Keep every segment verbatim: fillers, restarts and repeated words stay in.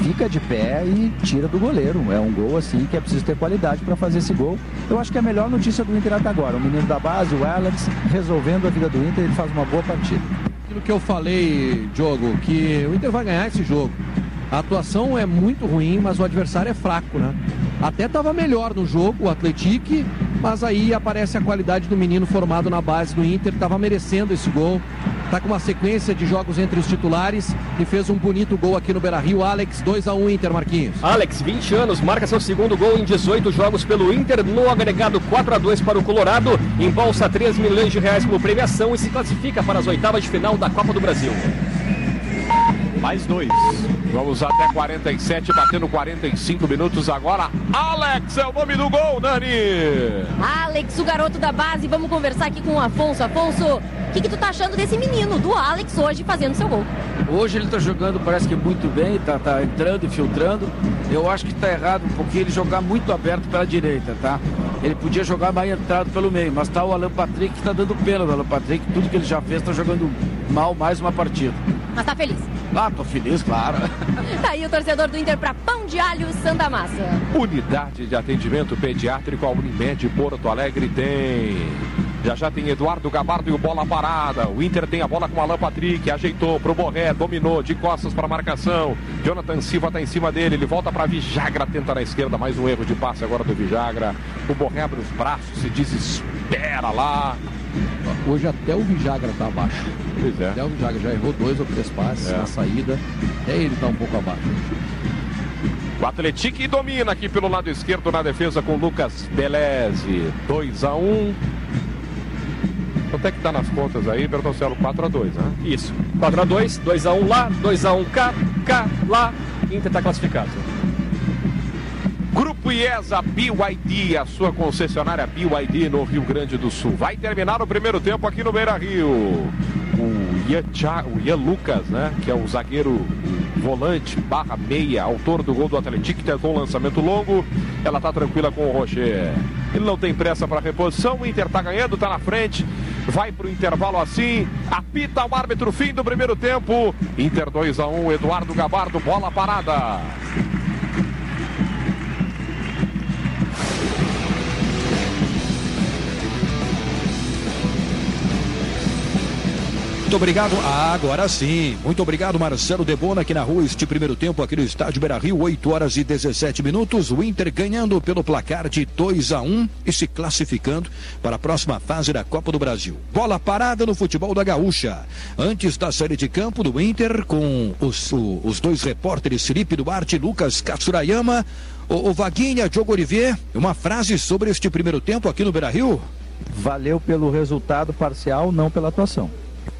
fica de pé e tira do goleiro. É um gol assim que é preciso ter qualidade para fazer esse gol. Eu acho que é a melhor notícia do Inter até agora. O menino da base, o Alex, resolvendo a vida do Inter, ele faz uma boa partida. Aquilo que eu falei, Diogo, que o Inter vai ganhar esse jogo. A atuação é muito ruim, mas o adversário é fraco, né? Até estava melhor no jogo, o Atlético, mas aí aparece a qualidade do menino formado na base do Inter, estava merecendo esse gol. Está com uma sequência de jogos entre os titulares e fez um bonito gol aqui no Beira-Rio. Alex, dois a um Inter, Marquinhos. Alex, vinte anos, marca seu segundo gol em dezoito jogos pelo Inter, no agregado quatro a dois para o Colorado, embolsa três milhões de reais como premiação e se classifica para as oitavas de final da Copa do Brasil. Mais dois. Vamos até quarenta e sete, batendo quarenta e cinco minutos agora. Alex é o nome do gol, Nani. Alex, o garoto da base. Vamos conversar aqui com o Afonso. Afonso, o que, que tu tá achando desse menino, do Alex, hoje fazendo seu gol? Hoje ele tá jogando, parece que muito bem, tá, tá entrando e filtrando. Eu acho que tá errado um pouquinho ele jogar muito aberto pela direita, tá? Ele podia jogar mais entrado pelo meio, mas tá o Alan Patrick que tá dando pena do Alan Patrick. Tudo que ele já fez tá jogando mal mais uma partida. Mas tá feliz? Ah, tô feliz, claro. Tá aí o torcedor do Inter pra Pão de Alho Santa Massa. Unidade de atendimento pediátrico, a Unimed Porto Alegre tem. Já já tem Eduardo Gabardo e o bola parada. O Inter tem a bola com o Alan Patrick, ajeitou pro Borré, dominou de costas para marcação. Jonathan Silva tá em cima dele, ele volta para Vijagra, tenta na esquerda, mais um erro de passe agora do Vijagra. O Borré abre os braços, se desespera lá. Hoje até o Vijagra tá abaixo. Pois é. Até o Vijagra já errou dois ou três passes é. na saída. Até ele tá um pouco abaixo. O Atlético domina aqui pelo lado esquerdo na defesa com Lucas Beleze. dois a um. Quanto é que tá nas contas aí, Bertoncello? quatro a dois, né? Isso. quatro a dois, dois a um lá, dois a um cá, cá, lá. Inter tá classificado. Grupo IESA B Y D, a sua concessionária B Y D no Rio Grande do Sul. Vai terminar o primeiro tempo aqui no Beira-Rio. O Ian, o Ian Lucas, né? Que é o zagueiro volante barra meia, autor do gol do Atlético, tentou um lançamento longo. Ela tá tranquila com o Rocher. Ele não tem pressa para reposição. O Inter tá ganhando, tá na frente. Vai pro intervalo assim. Apita o árbitro, fim do primeiro tempo. Inter dois a um, Eduardo Gabardo, bola parada. Muito obrigado. Ah, agora sim. Muito obrigado, Marcelo Debona, aqui na rua, este primeiro tempo aqui no estádio Beira-Rio, oito horas e dezessete minutos. O Inter ganhando pelo placar de dois a um e se classificando para a próxima fase da Copa do Brasil. Bola parada no futebol da Gaúcha. Antes da saída de campo do Inter, com os, o, os dois repórteres Felipe Duarte e Lucas Katsurayama, o, o Vaguinha, Diogo Olivier, uma frase sobre este primeiro tempo aqui no Beira-Rio. Valeu pelo resultado parcial, não pela atuação.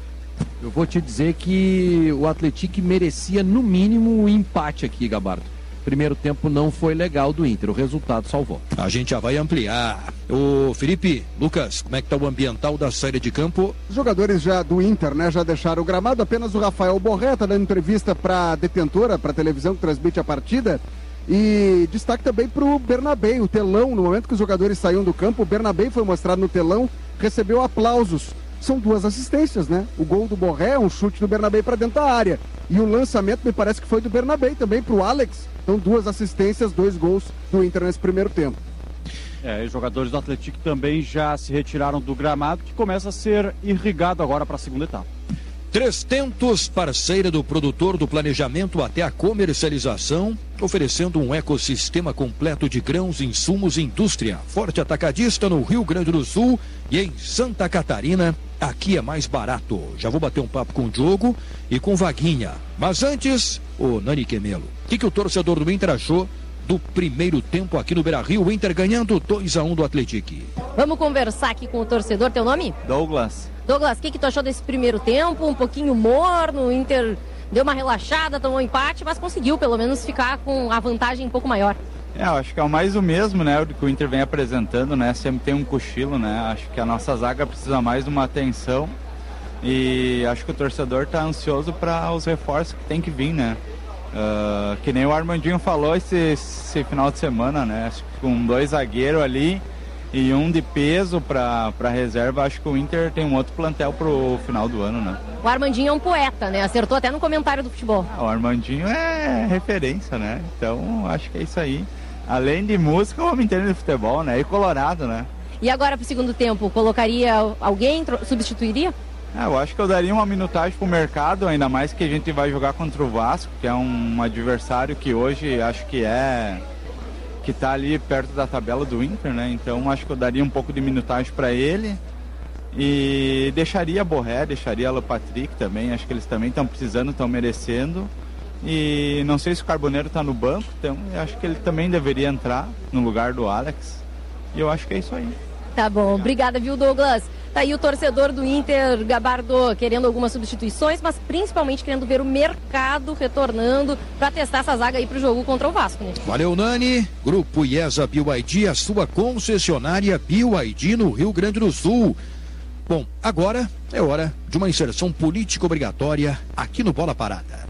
Eu vou te dizer que o Atlético merecia no mínimo um empate aqui, Gabardo. Primeiro tempo não foi legal do Inter, o resultado salvou. A gente já vai ampliar. O Felipe, Lucas, como é que tá o ambiental da saída de campo? Os jogadores já do Inter, né, já deixaram o gramado, apenas o Rafael Borré tá dando entrevista para a detentora, para a televisão que transmite a partida. E destaque também para o Bernabé, o telão, no momento que os jogadores saíam do campo, o Bernabé foi mostrado no telão, recebeu aplausos. São duas assistências, né? O gol do Borré, um chute do Bernabé para dentro da área. E o lançamento me parece que foi do Bernabé também para o Alex. Então duas assistências, dois gols do Inter nesse primeiro tempo. É, os jogadores do Atlético também já se retiraram do gramado, que começa a ser irrigado agora para a segunda etapa. Três Tentos, parceira do produtor do planejamento até a comercialização, oferecendo um ecossistema completo de grãos, insumos e indústria. Forte atacadista no Rio Grande do Sul e em Santa Catarina. Aqui é mais barato. Já vou bater um papo com o Diogo e com o Vaguinha. Mas antes, o Nani Quemelo. O que, que o torcedor do Inter achou do primeiro tempo aqui no Beira-Rio? O Inter ganhando dois a um do Atlético. Vamos conversar aqui com o torcedor. Teu nome? Douglas. Douglas, o que, que tu achou desse primeiro tempo? Um pouquinho morno, o Inter deu uma relaxada, tomou um empate, mas conseguiu pelo menos ficar com a vantagem um pouco maior. É, eu acho que é o mais o mesmo, né, o que o Inter vem apresentando, né, sempre tem um cochilo, né, acho que a nossa zaga precisa mais de uma atenção e acho que o torcedor está ansioso para os reforços que tem que vir, né, uh, que nem o Armandinho falou esse, esse final de semana, né, acho que com dois zagueiros ali e um de peso para para reserva, acho que o Inter tem um outro plantel pro final do ano, né. o Armandinho é um poeta, né? Acertou até no comentário do futebol. Ah, o Armandinho é referência, né? Então, acho que é isso aí. Além de música, o homem entende de futebol, né? E colorado, né? E agora pro segundo tempo, colocaria alguém, substituiria? Ah, eu acho que eu daria uma minutagem pro mercado, ainda mais que a gente vai jogar contra o Vasco, que é um adversário que hoje acho que é... que tá ali perto da tabela do Inter, né? Então acho que eu daria um pouco de minutagem para ele e deixaria Borré, deixaria Alan Patrick também, acho que eles também estão precisando, estão merecendo. E não sei se o Carboneiro tá no banco, então eu acho que ele também deveria entrar no lugar do Alex. E eu acho que é isso aí. Tá bom, obrigada, viu, Douglas? Tá aí o torcedor do Inter, Gabardo, querendo algumas substituições, mas principalmente querendo ver o mercado retornando para testar essa zaga aí pro jogo contra o Vasco, né? Valeu, Nani. Grupo IESA B Y D, a sua concessionária B Y D no Rio Grande do Sul. Bom, agora é hora de uma inserção política obrigatória aqui no Bola Parada.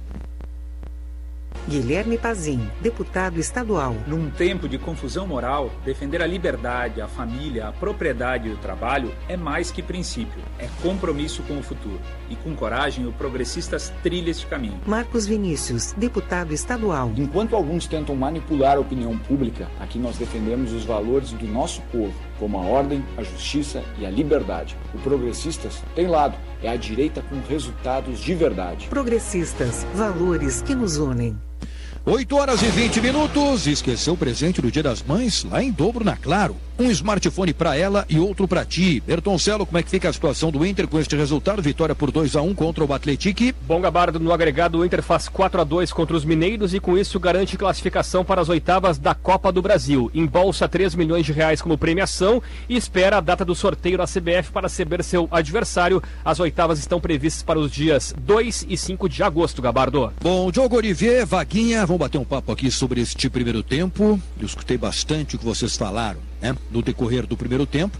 Guilherme Pazin, deputado estadual. Num tempo de confusão moral, defender a liberdade, a família, a propriedade e o trabalho é mais que princípio, é compromisso com o futuro. E com coragem, o Progressistas trilha este caminho. Marcos Vinícius, deputado estadual. Enquanto alguns tentam manipular a opinião pública, aqui nós defendemos os valores do nosso povo, como a ordem, a justiça e a liberdade. O Progressistas tem lado, é a direita com resultados de verdade. Progressistas, valores que nos unem. oito horas e vinte minutos. Esqueceu o presente do Dia das Mães? Lá em dobro na Claro. Um smartphone para ela e outro para ti. Bertoncello, como é que fica a situação do Inter com este resultado? Vitória por dois a um contra o Atlético. Bom, Gabardo, no agregado o Inter faz quatro a dois contra os mineiros e com isso garante classificação para as oitavas da Copa do Brasil. Embolsa três milhões de reais como premiação e espera a data do sorteio da C B F para saber seu adversário. As oitavas estão previstas para os dias dois e cinco de agosto, Gabardo. Bom, Diogo Olivier, Vaguinha, vamos bater um papo aqui sobre este primeiro tempo. Eu escutei bastante o que vocês falaram, né? No decorrer do primeiro tempo,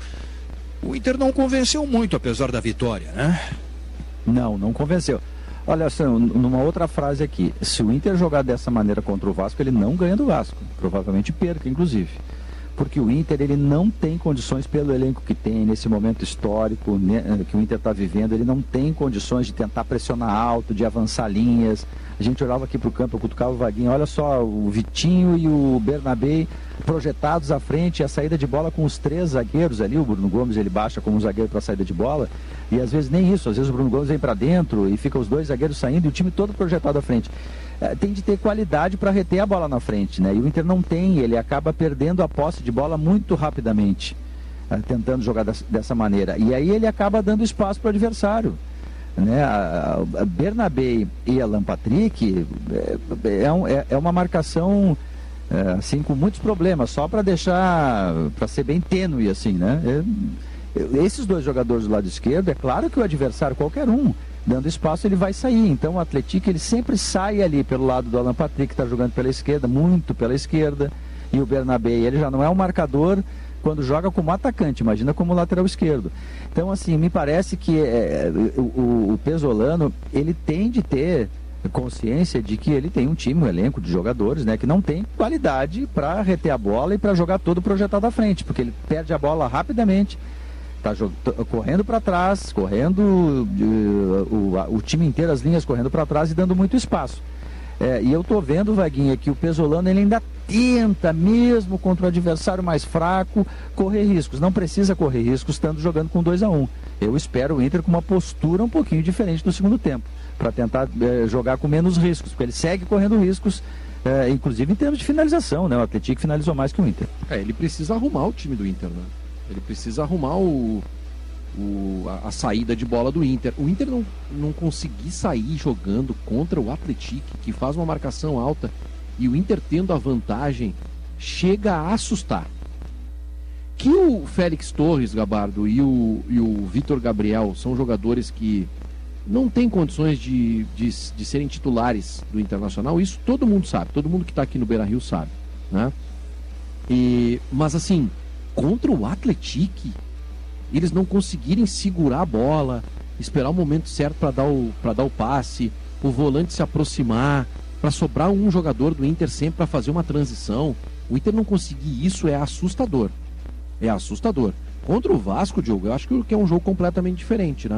o Inter não convenceu muito, apesar da vitória, né? Não, não convenceu. Olha, assim, numa outra frase aqui, se o Inter jogar dessa maneira contra o Vasco, ele não ganha do Vasco, provavelmente perca, inclusive. Porque o Inter, ele não tem condições, pelo elenco que tem nesse momento histórico, né, que o Inter está vivendo, ele não tem condições de tentar pressionar alto, de avançar linhas. A gente olhava aqui para o campo, eu cutucava o Vaguinho, olha só, o Vitinho e o Bernabé projetados à frente, a saída de bola com os três zagueiros ali, o Bruno Gomes ele baixa como zagueiro para a saída de bola, e às vezes nem isso, às vezes o Bruno Gomes vem para dentro e fica os dois zagueiros saindo e o time todo projetado à frente. É, tem de ter qualidade para reter a bola na frente, né? E o Inter não tem, ele acaba perdendo a posse de bola muito rapidamente, é, tentando jogar das, dessa maneira, e aí ele acaba dando espaço para o adversário. Né, a, a Bernabé e Alan Patrick é, é, um, é, é uma marcação é, assim com muitos problemas, só para deixar, para ser bem tênue assim, né? É, esses dois jogadores do lado esquerdo, é claro que o adversário, qualquer um, dando espaço, ele vai sair. Então o Atlético, ele sempre sai ali pelo lado do Alan Patrick, que está jogando pela esquerda, muito pela esquerda, e o Bernabé, ele já não é um marcador quando joga como atacante, imagina como lateral esquerdo. Então, assim, me parece que é, o, o Pesolano, ele tem de ter consciência de que ele tem um time, um elenco de jogadores, né, que não tem qualidade para reter a bola e para jogar todo projetado à frente, porque ele perde a bola rapidamente, está correndo para trás, correndo uh, o, o time inteiro, as linhas correndo para trás e dando muito espaço. É, e eu tô vendo, Vaguinha, que o Pesolano ele ainda tenta, mesmo contra o adversário mais fraco, correr riscos. Não precisa correr riscos estando jogando com dois a um. Eu espero o Inter com uma postura um pouquinho diferente do segundo tempo, para tentar é, jogar com menos riscos, porque ele segue correndo riscos, é, inclusive em termos de finalização, né? O Atlético finalizou mais que o Inter. É, ele precisa arrumar o time do Inter, né? Ele precisa arrumar o... O, a, a saída de bola do Inter. O Inter não, não conseguir sair jogando contra o Atlético, que faz uma marcação alta, e o Inter tendo a vantagem, chega a assustar. Que o Félix Torres, Gabardo, e o, e o Vitor Gabriel são jogadores que não têm condições de, de, de serem titulares do Internacional, isso todo mundo sabe, todo mundo que está aqui no Beira-Rio sabe, né? E, mas assim, contra o Atlético, eles não conseguirem segurar a bola, esperar o momento certo para dar o, para dar o passe, o volante se aproximar, para sobrar um jogador do Inter sempre para fazer uma transição. O Inter não conseguir isso é assustador. É assustador. Contra o Vasco, Diogo, eu acho que é um jogo completamente diferente, né?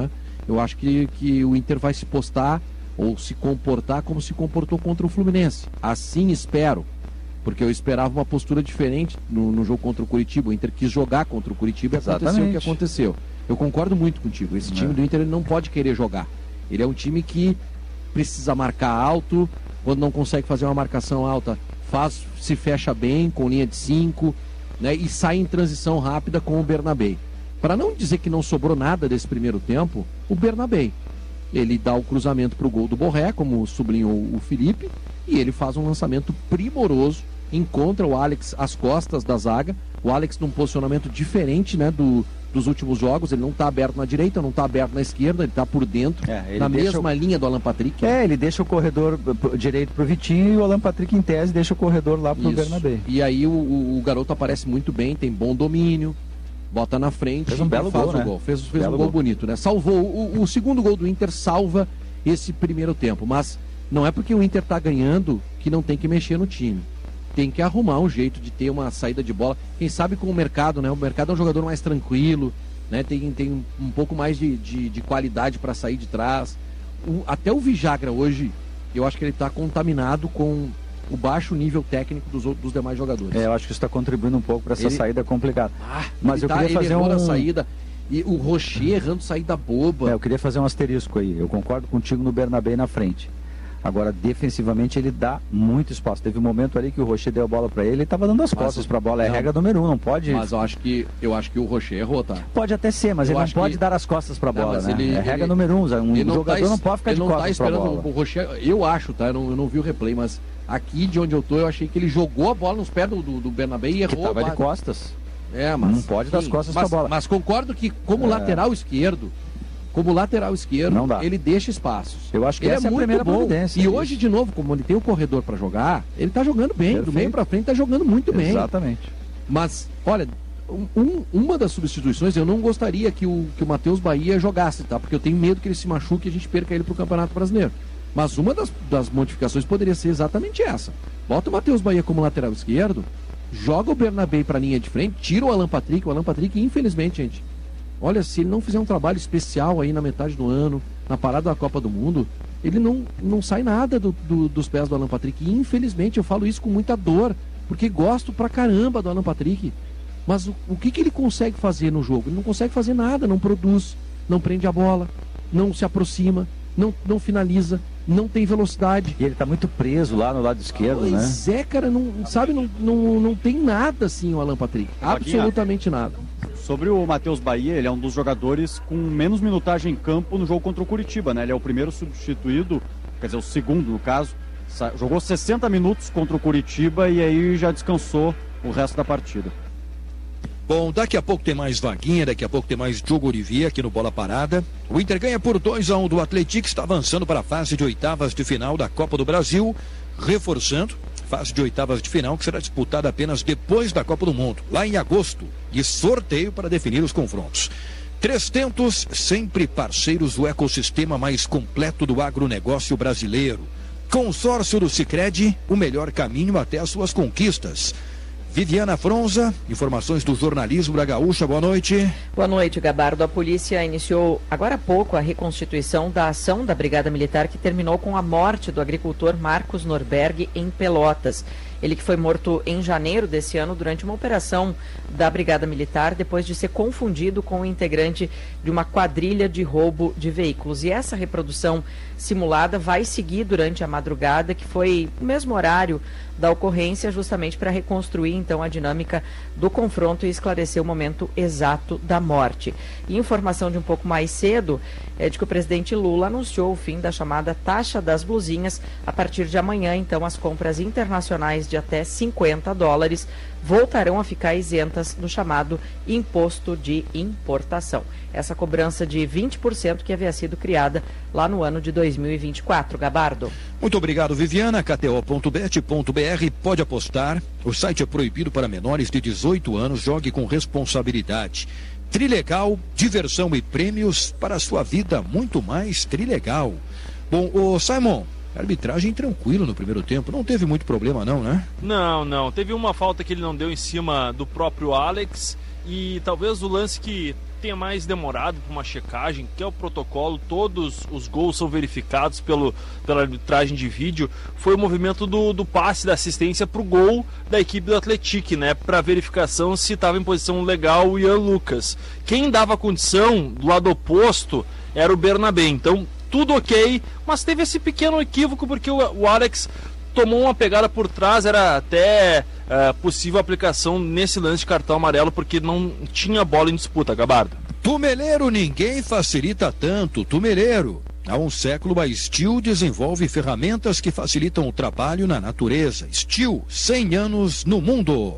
Eu acho que, que o Inter vai se postar ou se comportar como se comportou contra o Fluminense. Assim espero, porque eu esperava uma postura diferente no, no jogo contra o Curitiba. O Inter quis jogar contra o Curitiba e aconteceu o que aconteceu. Eu concordo muito contigo. Esse time é. do Inter ele não pode querer jogar. Ele é um time que precisa marcar alto. Quando não consegue fazer uma marcação alta, faz, se fecha bem com linha de cinco, né, e sai em transição rápida com o Bernabé. Para não dizer que não sobrou nada desse primeiro tempo, o Bernabé. Ele dá o cruzamento para o gol do Borré, como sublinhou o Felipe, e ele faz um lançamento primoroso, encontra o Alex às costas da zaga, o Alex num posicionamento diferente, né, do, dos últimos jogos. Ele não está aberto na direita, não está aberto na esquerda, ele está por dentro, é, na mesma o... linha do Alan Patrick. É, ele deixa o corredor direito para o Vitinho e o Alan Patrick, em tese, deixa o corredor lá para o Bernabé. E aí o, o, o garoto aparece muito bem, tem bom domínio, bota na frente, fez um belo faz gol, o né? gol. Fez, fez belo um gol, gol bonito, né? Salvou. O, o segundo gol do Inter salva esse primeiro tempo, mas não é porque o Inter está ganhando que não tem que mexer no time. Tem que arrumar um jeito de ter uma saída de bola. Quem sabe com o mercado, né? O mercado é um jogador mais tranquilo, né? Tem, tem um pouco mais de, de, de qualidade para sair de trás. O, até o Vijagra hoje, eu acho que ele está contaminado com o baixo nível técnico dos, dos demais jogadores. É, eu acho que isso está contribuindo um pouco para essa ele... saída complicada. Ah, mas eu tá, queria fazer uma um... saída. E o Rocher errando saída boba. É, eu queria fazer um asterisco aí. Eu concordo contigo no Bernabé na frente. Agora, defensivamente, ele dá muito espaço. Teve um momento ali que o Rocher deu a bola para ele, ele estava dando as mas, costas para a bola. É não, regra número um, não pode... Mas eu acho que, eu acho que o Rocher errou, tá? Pode até ser, mas eu ele não pode que... dar as costas para a bola, né? Ele, é regra ele... número um. Um não jogador tá, não pode ficar de não costas tá para a bola. O Rocher, eu acho, tá? Eu não, eu não vi o replay, mas aqui de onde eu tô, eu achei que ele jogou a bola nos pés do, do, do Bernabé e errou. Que tava de costas. É, mas... Não pode dar as costas para a bola. Mas concordo que, como é... lateral esquerdo, como lateral esquerdo, ele deixa espaços. Eu acho que ele essa é, é a primeira bom. providência. E é hoje, isso. de novo, como ele tem o corredor para jogar, ele tá jogando bem. Perfeito. Do meio para frente tá jogando muito bem. Exatamente. Mas, olha, um, uma das substituições, eu não gostaria que o, que o Matheus Bahia jogasse, tá? Porque eu tenho medo que ele se machuque e a gente perca ele pro Campeonato Brasileiro. Mas uma das, das modificações poderia ser exatamente essa. Bota o Matheus Bahia como lateral esquerdo, joga o Bernabé pra linha de frente, tira o Alan Patrick. O Alan Patrick, infelizmente, gente, olha, se ele não fizer um trabalho especial aí na metade do ano, na parada da Copa do Mundo, ele não, não sai nada do, do, dos pés do Alan Patrick. E, infelizmente, eu falo isso com muita dor, porque gosto pra caramba do Alan Patrick. Mas o, o que, que ele consegue fazer no jogo? Ele não consegue fazer nada, não produz, não prende a bola, não se aproxima, não, não finaliza, não tem velocidade. E ele tá muito preso lá no lado esquerdo, pois né? Pois é, cara, não, sabe, não, não, não tem nada assim o Alan Patrick. Absolutamente nada. Sobre o Matheus Bahia, ele é um dos jogadores com menos minutagem em campo no jogo contra o Curitiba, né? Ele é o primeiro substituído, quer dizer, o segundo no caso, jogou sessenta minutos contra o Curitiba e aí já descansou o resto da partida. Bom, daqui a pouco tem mais vaguinha, daqui a pouco tem mais Diogo Olivier aqui no Bola Parada. O Inter ganha por dois a um do Atlético, está avançando para a fase de oitavas de final da Copa do Brasil, reforçando, fase de oitavas de final que será disputada apenas depois da Copa do Mundo, lá em agosto, e sorteio para definir os confrontos. Três Tentos, sempre parceiros do ecossistema mais completo do agronegócio brasileiro. Consórcio do Sicredi, o melhor caminho até as suas conquistas. Viviana Fronza, informações do jornalismo da Gaúcha, boa noite. Boa noite, Gabardo. A polícia iniciou agora há pouco a reconstituição da ação da Brigada Militar que terminou com a morte do agricultor Marcos Norberg em Pelotas. Ele que foi morto em janeiro desse ano durante uma operação da Brigada Militar depois de ser confundido com um integrante de uma quadrilha de roubo de veículos. E essa reprodução simulada vai seguir durante a madrugada, que foi o mesmo horário da ocorrência, justamente para reconstruir então a dinâmica do confronto e esclarecer o momento exato da morte. E informação de um pouco mais cedo é de que o presidente Lula anunciou o fim da chamada taxa das blusinhas. A partir de amanhã, então, as compras internacionais de até cinquenta dólares voltarão a ficar isentas do chamado imposto de importação. Essa cobrança de vinte por cento que havia sido criada lá no ano de dois mil e vinte e quatro. Gabardo. Muito obrigado, Viviana. K T O ponto bet ponto B R, pode apostar. O site é proibido para menores de dezoito anos. Jogue com responsabilidade. Trilegal, diversão e prêmios para a sua vida, muito mais Trilegal. Bom, o Simon, arbitragem tranquilo no primeiro tempo, não teve muito problema não, né? Não, não, teve uma falta que ele não deu em cima do próprio Alex e talvez o lance que tenha mais demorado para uma checagem, que é o protocolo, todos os gols são verificados pelo, pela arbitragem de vídeo, foi o movimento do, do passe da assistência para o gol da equipe do Atlético, né, para verificação se estava em posição legal o Ian Lucas. Quem dava condição do lado oposto era o Bernabé, então tudo ok, mas teve esse pequeno equívoco porque o, o Alex tomou uma pegada por trás, era até uh, possível aplicação nesse lance de cartão amarelo, porque não tinha bola em disputa, Gabardo. Tumeleiro, ninguém facilita tanto. Tumeleiro. Há um século, a Steel desenvolve ferramentas que facilitam o trabalho na natureza. Steel, cem anos no mundo.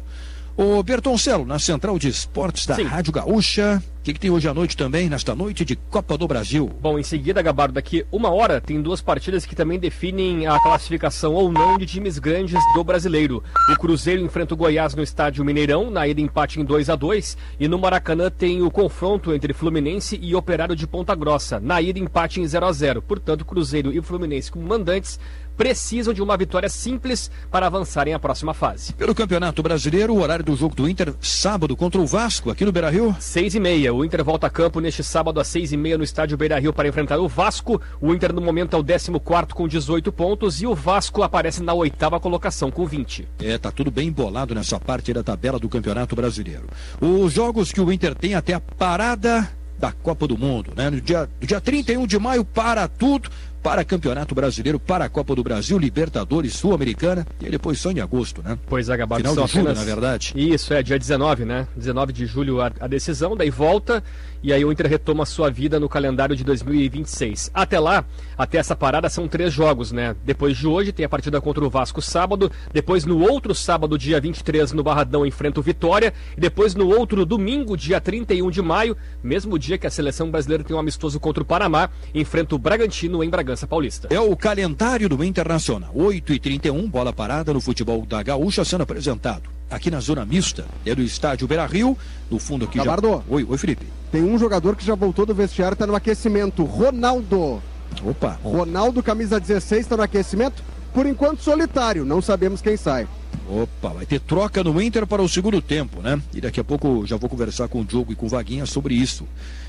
Ô Bertoncello, na Central de Esportes da Sim. Rádio Gaúcha, o que, que tem hoje à noite também, nesta noite de Copa do Brasil? Bom, em seguida, Gabardo, daqui uma hora tem duas partidas que também definem a classificação ou não de times grandes do Brasileiro. O Cruzeiro enfrenta o Goiás no estádio Mineirão, na ida empate em dois a dois, e no Maracanã tem o confronto entre Fluminense e Operário de Ponta Grossa, na ida empate em zero a zero. Portanto, Cruzeiro e Fluminense como mandantes precisam de uma vitória simples para avançarem à próxima fase. Pelo Campeonato Brasileiro, o horário do jogo do Inter, sábado contra o Vasco, aqui no Beira-Rio. Seis e meia, o Inter volta a campo neste sábado às seis e meia no estádio Beira-Rio para enfrentar o Vasco. O Inter no momento é o décimo quarto com dezoito pontos e o Vasco aparece na oitava colocação com vinte. É, tá tudo bem embolado nessa parte da tabela do Campeonato Brasileiro. Os jogos que o Inter tem até a parada da Copa do Mundo, né? No dia, no dia trinta e um de maio para tudo, para Campeonato Brasileiro, para a Copa do Brasil, Libertadores, Sul-Americana, e depois só em agosto, né? Pois é, Gabardo. Final de julho, apenas... na verdade. Isso, é, dia dezenove, né? dezenove de julho a, a decisão, daí volta, e aí o Inter retoma a sua vida no calendário de dois mil e vinte e seis. Até lá, até essa parada, são três jogos, né? Depois de hoje, tem a partida contra o Vasco sábado, depois no outro sábado, dia vinte e três, no Barradão, enfrenta o Vitória, e depois no outro domingo, dia trinta e um de maio, mesmo dia que a seleção brasileira tem um amistoso contra o Panamá, enfrenta o Bragantino em Bragança Paulista. É o calendário do Internacional. oito e trinta e um, bola parada no futebol da Gaúcha sendo apresentado. Aqui na zona mista, é do estádio Beira-Rio, no fundo aqui Gabardo. já... Oi, oi, Felipe. Tem um jogador que já voltou do vestiário, está no aquecimento, Ronaldo. Opa. Ronaldo, camisa dezesseis, está no aquecimento, por enquanto solitário, não sabemos quem sai. Opa, vai ter troca no Inter para o segundo tempo, né? E daqui a pouco já vou conversar com o Diogo e com o Vaguinha sobre isso.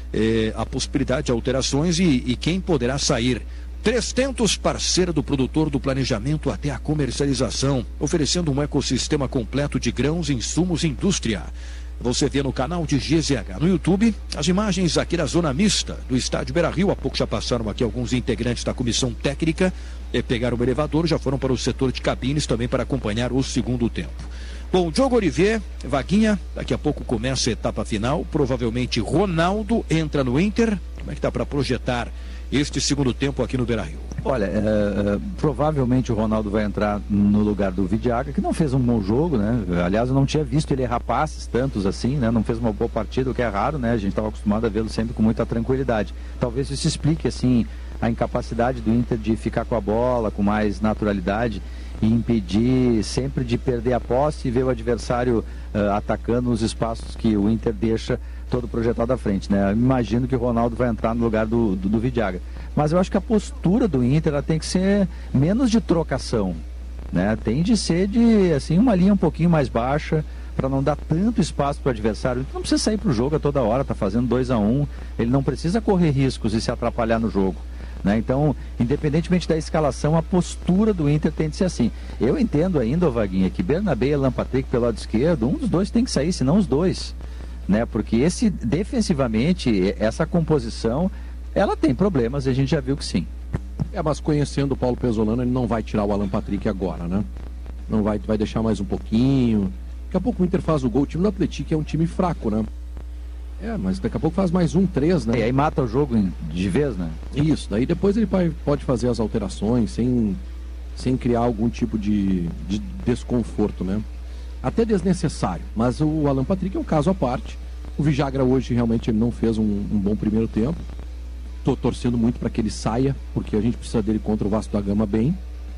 É, a possibilidade de alterações e, e quem poderá sair. Trestentos, parceira do produtor do planejamento até a comercialização, oferecendo um ecossistema completo de grãos, insumos e indústria. Você vê no canal de G Z H no YouTube as imagens aqui da zona mista do estádio Beira-Rio. Há pouco já passaram aqui alguns integrantes da comissão técnica, e pegaram o elevador, já foram para o setor de cabines também para acompanhar o segundo tempo. Bom, Diogo Olivier, Vaguinha, daqui a pouco começa a etapa final, provavelmente Ronaldo entra no Inter. Como é que dá para projetar este segundo tempo aqui no Beira-Rio? Olha, é, é, provavelmente o Ronaldo vai entrar no lugar do Vidiaga, que não fez um bom jogo, né? Aliás, eu não tinha visto ele errar passes tantos assim, né? Não fez uma boa partida, o que é raro, né? A gente estava acostumado a vê-lo sempre com muita tranquilidade. Talvez isso explique, assim, a incapacidade do Inter de ficar com a bola com mais naturalidade e impedir sempre de perder a posse e ver o adversário uh, atacando os espaços que o Inter deixa todo projetado à frente, né? Imagino que o Ronaldo vai entrar no lugar do, do, do Vidiaga. Mas eu acho que a postura do Inter ela tem que ser menos de trocação, né? Tem de ser de, assim, uma linha um pouquinho mais baixa para não dar tanto espaço para o adversário. Ele não precisa sair para o jogo a toda hora, tá fazendo dois a um, ele não precisa correr riscos e se atrapalhar no jogo, né? Então, independentemente da escalação, a postura do Inter tem de ser assim. Eu entendo ainda, Vaguinha, que Bernabé e Alan Patrick pelo lado esquerdo, um dos dois tem que sair, senão os dois, né? Porque esse, defensivamente, essa composição, ela tem problemas, e a gente já viu que sim. É, mas conhecendo o Paulo Pezzolano, ele não vai tirar o Alan Patrick agora, né? Não vai, vai deixar mais um pouquinho. Daqui a pouco o Inter faz o gol. O time do Atlético é um time fraco, né? É, mas daqui a pouco faz mais um, três, né? E aí mata o jogo de vez, né? Isso, daí depois ele pode fazer as alterações sem, sem criar algum tipo de, de desconforto, né? Até desnecessário, mas o Alan Patrick é um caso à parte. O Vijagra hoje realmente ele não fez um, um bom primeiro tempo. Tô torcendo muito para que ele saia, porque a gente precisa dele contra o Vasco da Gama bem.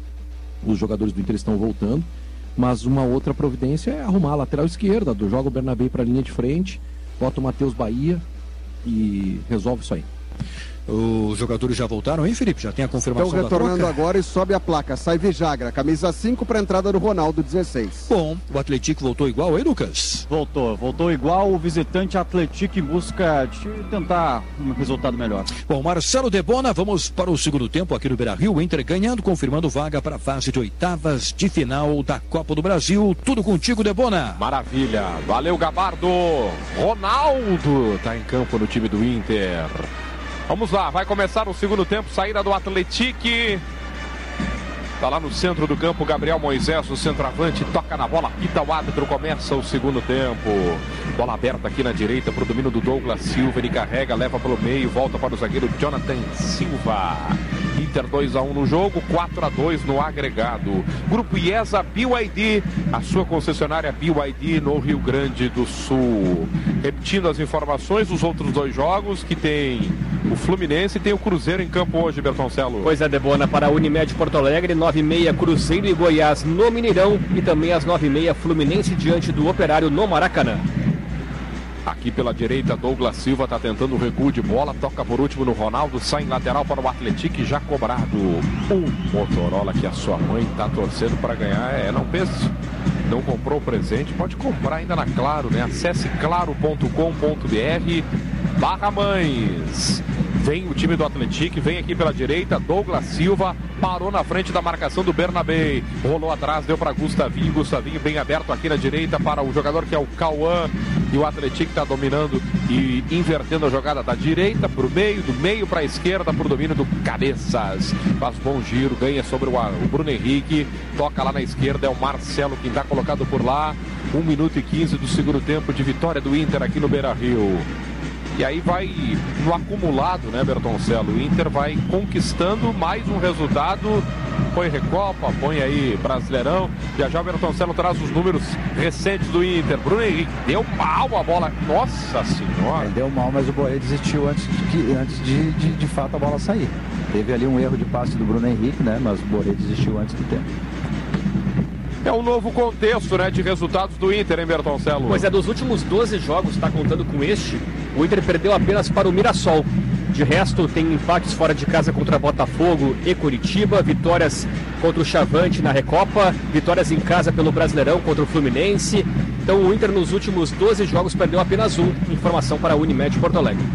Os jogadores do Inter estão voltando. Mas uma outra providência é arrumar a lateral esquerda, joga o Bernabé para a linha de frente, bota o Matheus Bahia e resolve isso aí. Os jogadores já voltaram, hein, Felipe? Já tem a confirmação Estão retornando da troca? agora e sobe a placa. Sai Vijagra, camisa cinco para a entrada do Ronaldo, dezesseis. Bom, o Atlético voltou igual aí, Lucas? Voltou, voltou igual o visitante Atlético em busca de tentar um resultado melhor. Bom, Marcelo Debona, vamos para o segundo tempo aqui no Beira-Rio. O Inter ganhando, confirmando vaga para a fase de oitavas de final da Copa do Brasil. Tudo contigo, Debona. Maravilha. Valeu, Gabardo. Ronaldo está em campo no time do Inter. Vamos lá, vai começar o segundo tempo, saída do Atlético. Está lá no centro do campo, Gabriel Moisés, o centroavante, toca na bola, pita o árbitro, começa o segundo tempo. Bola aberta aqui na direita para o domínio do Douglas Silva, ele carrega, leva pelo meio, volta para o zagueiro Jonathan Silva. Inter dois a um no jogo, quatro a dois no agregado. Grupo IESA B Y D, a sua concessionária B Y D no Rio Grande do Sul. Repetindo as informações dos outros dois jogos, que tem o Fluminense e tem o Cruzeiro em campo hoje, Bertoncelo. Pois é, Debona, para a Unimed Porto Alegre, nove e meia Cruzeiro e Goiás no Mineirão e também às nove e meia Fluminense diante do Operário no Maracanã. Aqui pela direita, Douglas Silva está tentando o recuo de bola, toca por último no Ronaldo, sai em lateral para o Atlético, já cobrado. O Motorola que a sua mãe está torcendo para ganhar, é, não pense, não comprou o presente, pode comprar ainda na Claro, né? Acesse claro ponto com ponto br barra mães. Vem o time do Atlético, vem aqui pela direita, Douglas Silva parou na frente da marcação do Bernabé, rolou atrás, deu para Gustavinho, Gustavinho bem aberto aqui na direita para o jogador que é o Cauã, e o Atlético está dominando e invertendo a jogada da direita para o meio, do meio para a esquerda, para o domínio do Cabeças, faz bom giro, ganha sobre o, o Bruno Henrique, toca lá na esquerda, é o Marcelo quem está colocado por lá. Um minuto e quinze do segundo tempo de vitória do Inter aqui no Beira-Rio. E aí vai no acumulado, né, Bertoncello? O Inter vai conquistando mais um resultado. Põe Recopa, põe aí Brasileirão. Já já o Bertoncello traz os números recentes do Inter. Bruno Henrique deu mal a bola. Nossa Senhora! Ele deu mal, mas o Borré desistiu antes, de, que, antes de, de, de fato, a bola sair. Teve ali um erro de passe do Bruno Henrique, né? Mas o Borré desistiu antes do tempo. É um novo contexto, né, de resultados do Inter, hein, Bertoncello? Pois é, dos últimos doze jogos, está contando com este, o Inter perdeu apenas para o Mirassol. De resto, tem empates fora de casa contra Botafogo e Curitiba, vitórias contra o Chavante na Recopa, vitórias em casa pelo Brasileirão contra o Fluminense. Então o Inter nos últimos doze jogos perdeu apenas um. Informação para a Unimed Porto Alegre.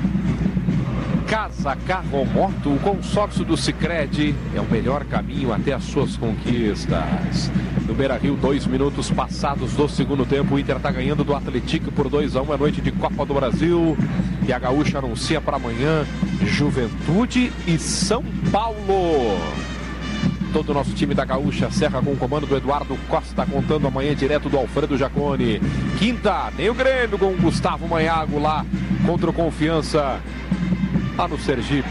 Casa, carro, moto, o consórcio do Sicredi é o melhor caminho até as suas conquistas. No Beira-Rio, dois minutos passados do segundo tempo, o Inter está ganhando do Atlético por dois a um, é noite de Copa do Brasil. E a Gaúcha anuncia para amanhã Juventude e São Paulo. Todo o nosso time da Gaúcha serra com o comando do Eduardo Costa, contando amanhã direto do Alfredo Jaconi. Quinta, nem o Grêmio com o Gustavo Maiago lá contra o Confiança lá no Sergipe.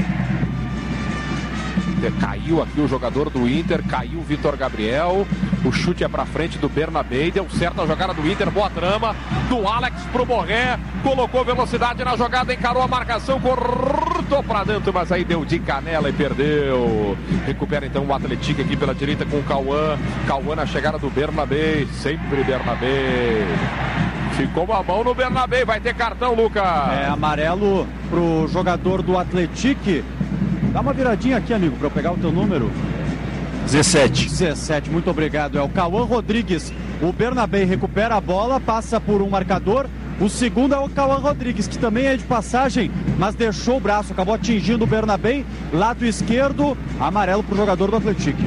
Caiu aqui o jogador do Inter, caiu o Vitor Gabriel, o chute é pra frente do Bernabé, deu certo a jogada do Inter, boa trama do Alex pro Borré, colocou velocidade na jogada, encarou a marcação, cortou pra dentro, mas aí deu de canela e perdeu. Recupera então o Atlético aqui pela direita com o Cauã, Cauã na chegada do Bernabé, sempre Bernabé. Ficou uma mão no Bernabé, vai ter cartão, Lucas. É amarelo pro jogador do Atlético. Dá uma viradinha aqui, amigo, para eu pegar o teu número. dezessete. dezessete, muito obrigado. É o Cauã Rodrigues. O Bernabé recupera a bola, passa por um marcador. O segundo é o Cauã Rodrigues, que também é de passagem, mas deixou o braço, acabou atingindo o Bernabé. Lado esquerdo, amarelo para o jogador do Atlético.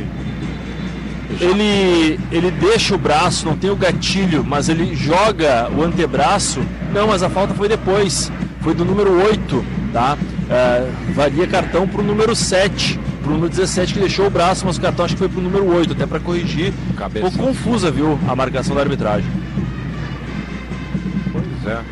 Ele, ele deixa o braço, não tem o gatilho, mas ele joga o antebraço. Não, mas a falta foi depois. Foi do número oito, tá? Uh, valia cartão pro número sete, pro número dezessete que deixou o braço, mas o cartão acho que foi pro número oito, até para corrigir. Um pouco confusa, viu, a marcação da arbitragem. Pois é.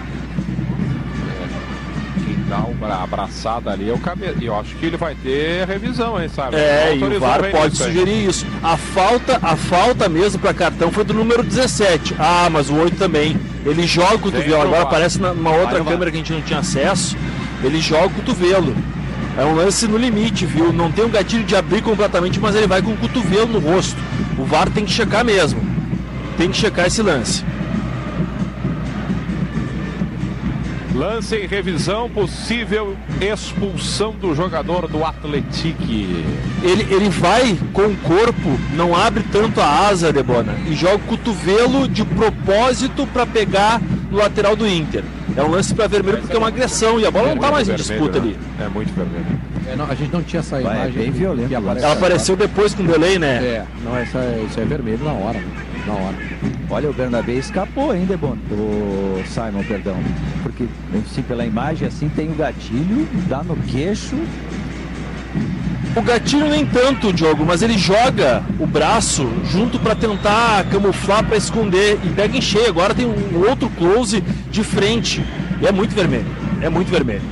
Quem dá a abraçada ali é o cabelo. E eu acho que ele vai ter revisão, hein, sabe? É, e o V A R pode sugerir isso. A falta, a falta mesmo para cartão foi do número dezessete. Ah, mas o oito também. Ele joga o cotovelo, agora aparece numa outra câmera que a gente não tinha acesso. Ele joga o cotovelo. É um lance no limite, viu? Não tem um gatilho de abrir completamente, mas ele vai com o cotovelo no rosto. O V A R tem que checar mesmo. Tem que checar esse lance. Lance em revisão, possível expulsão do jogador do Atlético. Ele, ele vai com o corpo, não abre tanto a asa, Debona, e joga o cotovelo de propósito para pegar no lateral do Inter. É um lance para vermelho porque é uma agressão e a bola não está mais em disputa ali. É muito vermelho. É, não, a gente não tinha essa Vai, imagem. é bem violento. que aparece Ela agora. apareceu depois com delay, né? É, não, essa, isso é vermelho na hora, né? Na hora. Olha, o Bernabé escapou ainda, bom, o Simon, perdão. Porque, assim, pela imagem, assim, tem o gatilho, dá no queixo. O gatilho nem tanto, Diogo, mas ele joga o braço junto para tentar camuflar, para esconder e pega em cheio. Agora tem um outro close de frente. E é muito vermelho. É muito vermelho.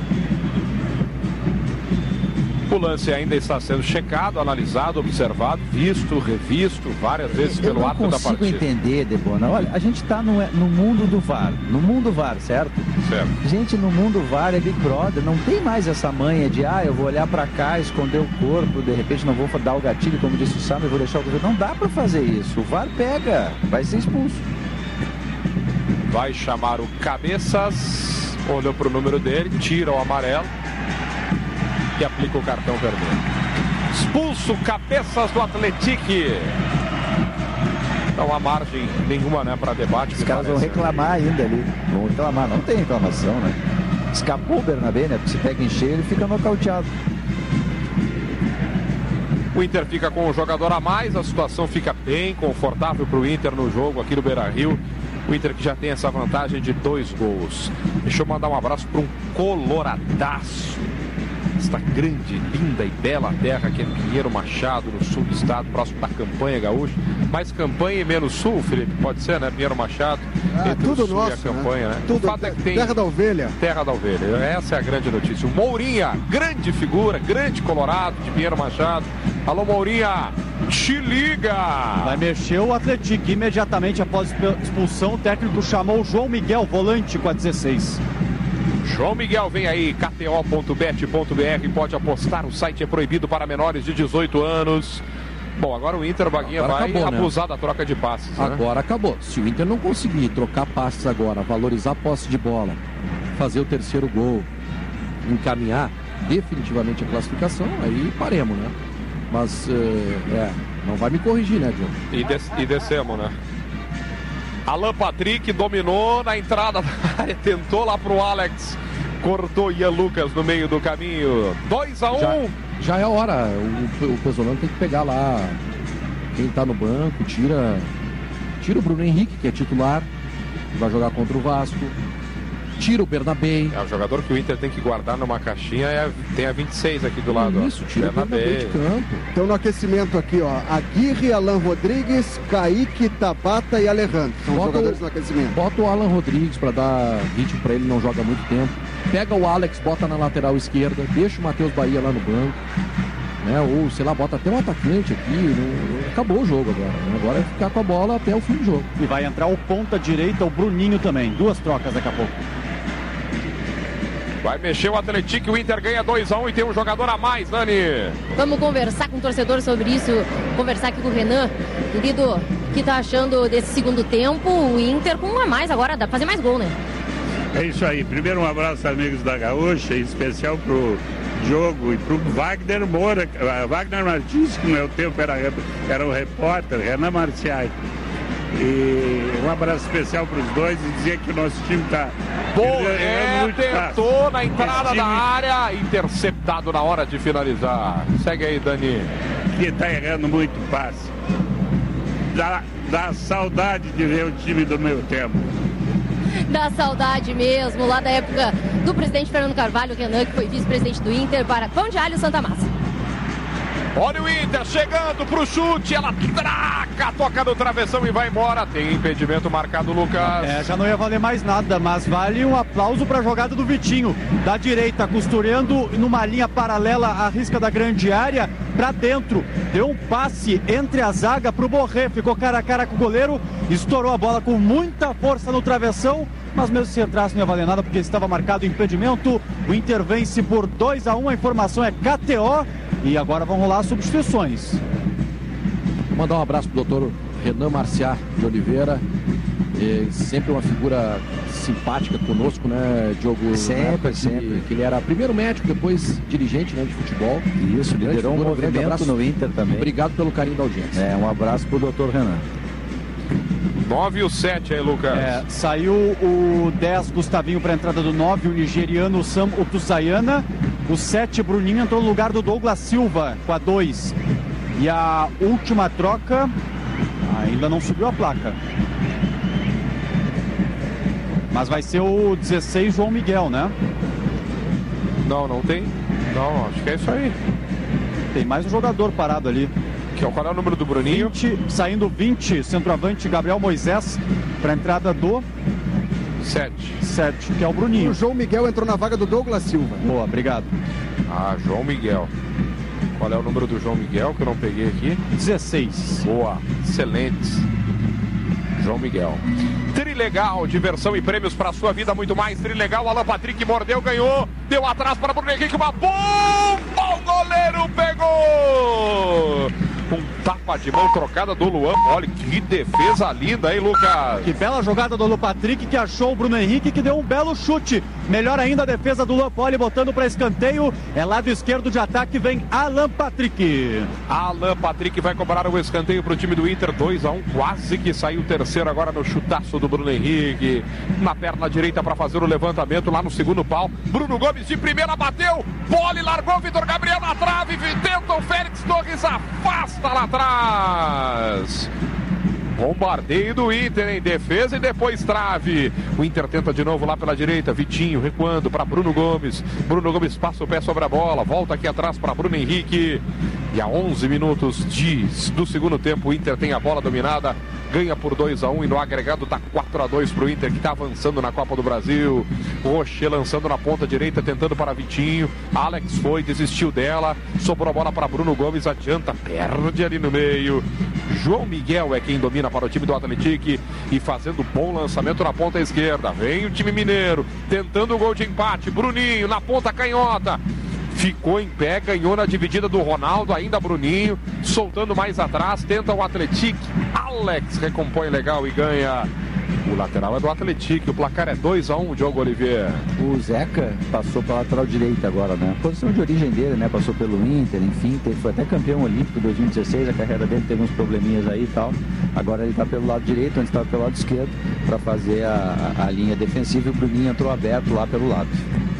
O lance ainda está sendo checado, analisado, observado, visto, revisto várias vezes Eu pelo não ato da consigo partida. entender, Debona. Olha, a gente está no, no mundo do V A R. No mundo V A R, certo? Certo. Gente, no mundo V A R é Big Brother. Não tem mais essa manha de, ah, eu vou olhar para cá, esconder o corpo, de repente não vou dar o gatilho, como disse o Sam, eu vou deixar o corpo. Não dá para fazer isso. O V A R pega, vai ser expulso. Vai chamar o Cabeças, olhou para o número dele, tira o amarelo e aplica o cartão vermelho. Expulso Cabeças do Atlético. Não há margem nenhuma, né, para debate. Os caras vão reclamar ainda ali. Vão reclamar, não tem reclamação, né? Escapou o Bernabé, né? Porque se pega em cheio, ele fica nocauteado. O Inter fica com um jogador a mais, a situação fica bem confortável para o Inter no jogo aqui no Beira-Rio. O Inter que já tem essa vantagem de dois gols. Deixa eu mandar um abraço para um coloradaço. Esta grande, linda e bela terra que é Pinheiro Machado, no sul do estado, próximo da campanha gaúcha. Mais campanha e menos sul, Felipe, pode ser, né? Pinheiro Machado, Ah, entre tudo o sul nosso, e a campanha, né? né? Tudo, o fato é que tem terra da ovelha. Terra da ovelha, essa é a grande notícia. O Mourinha, grande figura, grande colorado de Pinheiro Machado. Alô, Mourinha, te liga! Vai mexer o Atlético imediatamente após a expulsão. O técnico chamou o João Miguel, volante com a dezesseis. João Miguel, vem aí, K T O ponto bet ponto B R, pode apostar, o site é proibido para menores de dezoito anos. Bom, agora o Inter, Baguinha, Agora vai acabou, né? abusar da troca de passes, né? Agora acabou. Se o Inter não conseguir trocar passes agora, valorizar a posse de bola, fazer o terceiro gol, encaminhar definitivamente a classificação, aí paremos, né? Mas, é, é não vai me corrigir, né, Diogo? E, des e descemos, né? Alan Patrick dominou na entrada da área, tentou lá pro Alex, cortou Ian Lucas no meio do caminho. dois a um. Já, já é a hora. O, o Pesolano tem que pegar lá quem tá no banco, tira, tira o Bruno Henrique, que é titular, vai jogar contra o Vasco. Tira o Bernabé. É o jogador que o Inter tem que guardar numa caixinha, é, tem a vinte e seis aqui do lado. Isso, tira o Bernabé de campo. Então no aquecimento aqui, ó, Aguirre, Alan Rodrigues, Kaique, Tabata e Alejandro. São os jogadores o, no aquecimento. Bota o Alan Rodrigues para dar ritmo para ele, não joga muito tempo. Pega o Alex, bota na lateral esquerda, deixa o Matheus Bahia lá no banco. Né? Ou, sei lá, bota até um atacante aqui. Não... Acabou o jogo agora. Né? Agora é ficar com a bola até o fim do jogo. E vai entrar o ponta direita, o Bruninho também. Duas trocas daqui a pouco. Vai mexer o Atlético, o Inter ganha dois a um e tem um jogador a mais, Nani. Vamos conversar com o torcedor sobre isso, conversar aqui com o Renan. Querido, o que tá achando desse segundo tempo? O Inter com um a mais agora, dá pra fazer mais gol, né? É isso aí. Primeiro um abraço, amigos da Gaúcha, em especial pro Diogo e pro Wagner Moura, Wagner Martins, que no meu tempo era, era o repórter, Renan Marciai. E um abraço especial para os dois e dizer que o nosso time está Borré tentou na entrada time... da área, interceptado na hora de finalizar. Segue aí, Dani. Que está errando muito passe. Dá, dá saudade de ver o time do meu tempo. Dá saudade mesmo, lá da época do presidente Fernando Carvalho, Renan, que foi vice-presidente do Inter, para Pão de Alho Santa Massa. Olha o Inter chegando pro chute, ela traca, toca no travessão e vai embora. Tem impedimento marcado, Lucas. É, já não ia valer mais nada, mas vale um aplauso para a jogada do Vitinho. Da direita, costurando numa linha paralela à risca da grande área, para dentro. Deu um passe entre a zaga pro Borré, ficou cara a cara com o goleiro, estourou a bola com muita força no travessão, mas mesmo se entrasse não ia valer nada porque estava marcado o impedimento. O Inter vence por dois a um, a informação é K T O. E agora vão rolar as substituições. Vou mandar um abraço pro doutor Renan Marciar de Oliveira. É, sempre uma figura simpática conosco, né, Diogo? Sempre, que, sempre. Que ele era primeiro médico, depois dirigente, né, de futebol. Isso, liderou um movimento no Inter também. Obrigado pelo carinho da audiência. É, um abraço pro doutor Renan. nove e o sete aí, Lucas. É, saiu o dez, Gustavinho, para a entrada do nove, o nigeriano Sam Otusayana. O sete, Bruninho, entrou no lugar do Douglas Silva, com a dois. E a última troca, ainda não subiu a placa. Mas vai ser o dezesseis, João Miguel, né? Não, não tem. Não, acho que é isso aí. Tem mais um jogador parado ali. Que é o, qual é o número do Bruninho? vinte, saindo vinte, centroavante Gabriel Moisés, para a entrada do sete. sete, que é o Bruninho. O João Miguel entrou na vaga do Douglas Silva. Boa, obrigado. Ah, João Miguel. Qual é o número do João Miguel que eu não peguei aqui? dezesseis. Boa, excelente. João Miguel. Trilegal, diversão e prêmios para sua vida, muito mais. Trilegal, Alan Patrick mordeu, ganhou, deu atrás para Bruno Henrique, uma bomba, o goleiro pegou! Um tapa de mão trocada do Luan. Olha que defesa linda, hein, Lucas? Que bela jogada do Alan Patrick, que achou o Bruno Henrique, que deu um belo chute. Melhor ainda a defesa do Luan Poli, botando para escanteio. É lado esquerdo de ataque, vem Alan Patrick. Alan Patrick vai cobrar o escanteio para o time do Inter, dois a um, quase que saiu o terceiro agora no chutaço do Bruno Henrique. Na perna direita para fazer o levantamento lá no segundo pau. Bruno Gomes de primeira bateu, Poli largou, Vitor Gabriel na trave, tenta o Félix Torres, afasta lá atrás. Bombardeio do Inter em defesa e depois trave. O Inter tenta de novo lá pela direita. Vitinho recuando para Bruno Gomes. Bruno Gomes passa o pé sobre a bola. Volta aqui atrás para Bruno Henrique. E a onze minutos de, do segundo tempo, o Inter tem a bola dominada. Ganha por dois a um e no agregado está quatro a dois para o Inter, que está avançando na Copa do Brasil. Rocher lançando na ponta direita, tentando para Vitinho. Alex foi, desistiu dela. Sobrou a bola para Bruno Gomes, adianta, perde ali no meio. João Miguel é quem domina para o time do Atlético e fazendo bom lançamento na ponta esquerda. Vem o time mineiro, tentando o gol de empate. Bruninho na ponta canhota. Ficou em pé, ganhou na dividida do Ronaldo, ainda Bruninho, soltando mais atrás, tenta o Atlético. Alex recompõe legal e ganha. O lateral é do Atlético, o placar é dois a um, Diogo Oliveira. O Zeca passou para a lateral direita agora, né? Posição de origem dele, né? Passou pelo Inter, enfim, teve, foi até campeão olímpico em dois mil e dezesseis, a carreira dele teve uns probleminhas aí e tal. Agora ele está pelo lado direito, antes estava pelo lado esquerdo, para fazer a, a, a linha defensiva, e o Bruninho entrou aberto lá pelo lado.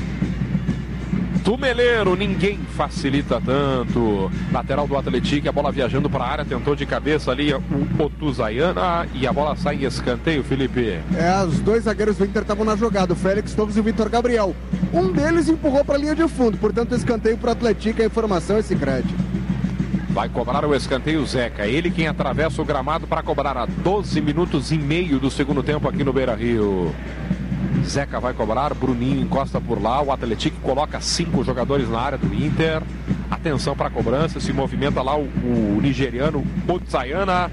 Tumeleiro, ninguém facilita tanto. Lateral do Atlético, a bola viajando para a área, tentou de cabeça ali o Otuzayana e a bola sai em escanteio, Felipe. É, os dois zagueiros do Inter estavam na jogada, o Félix Torres e o Vitor Gabriel. Um deles empurrou para a linha de fundo, portanto escanteio para o Atlético, a informação é Sicredi. Vai cobrar o escanteio Zeca, ele quem atravessa o gramado para cobrar a doze minutos e meio do segundo tempo aqui no Beira-Rio. Zeca vai cobrar, Bruninho encosta por lá, o Atlético coloca cinco jogadores na área do Inter. Atenção para a cobrança, se movimenta lá o, o nigeriano Otsayana.